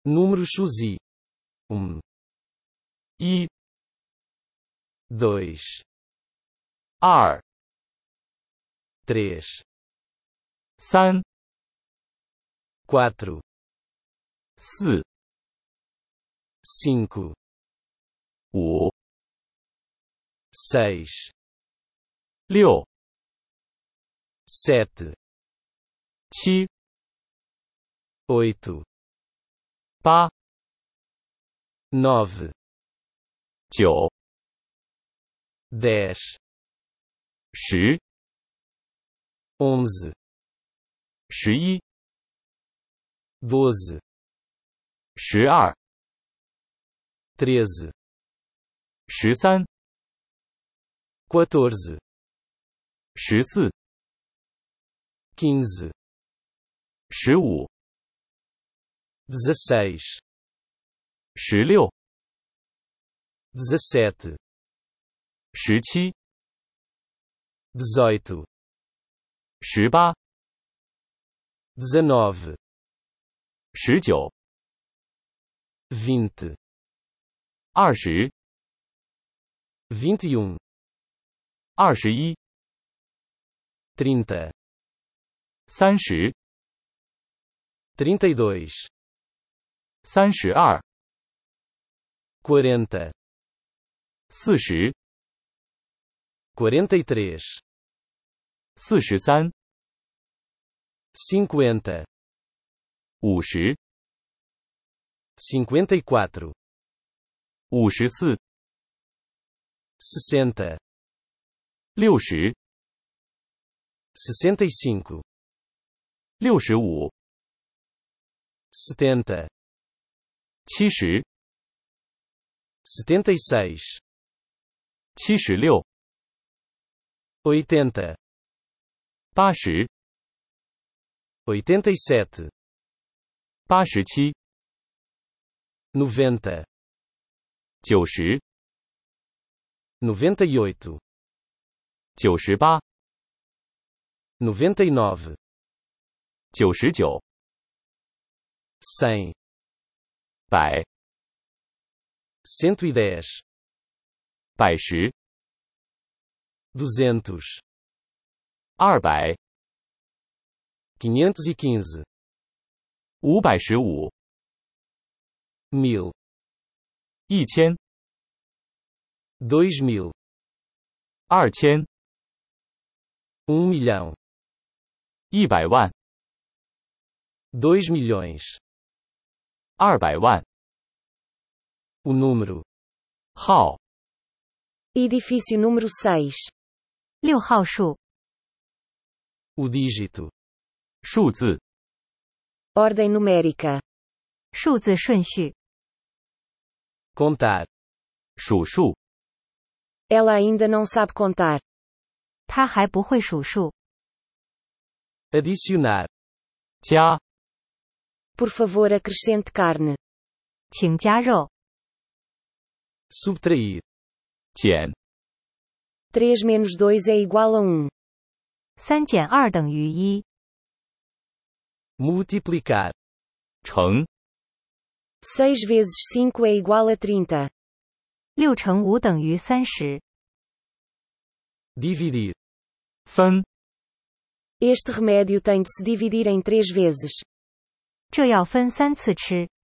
Números SUSI. 一、 2, 二、 3, 三、 4, 四、 5, 五、 6, 六、 7, 七、 8, 八、 9, 九、 10, 十、 11, 十一、 12, 十二、 13, 十三、 14, 十四、 15, 十五、 16, 十六、 17, 十七、 18, 十八、 19, 十九、 20, 二十、 21, 二十一、 30, 三十、 32, 三十二、 40, 四十、 43, 四十三、 50, 五十、 54, 五十四、 60, 六十、 65, 六十五、 70, 七十、 76, 七十六、 80, 八十、 87, 八十七、 90, 九十、 98, 九十八、 99, 九十九、 100, 百、 110, 百十、 200, 二百、 515, 五百十五、 1000, 一千、 2000, 二千、 1 milhão, 一百万、 2 milhões, 二百万、 o número, 号、 Edifício número 6. 6号数， o dígito, 数字、 Ordem numérica. 数字顺序， contar, 数数、 Ela ainda não sabe contar. 他还不会数数， adicionar, 加、 Por favor, acrescente carne. 请加肉， subtrair, 减、 3 menos 2 é igual a 1. 3减2等于1， multiplicar, 乘、 6 vezes 5 é igual a 30. 6乘5等于30， dividir, 分、 Este remédio tem de se dividir em 3 vezes. 这要分3次吃。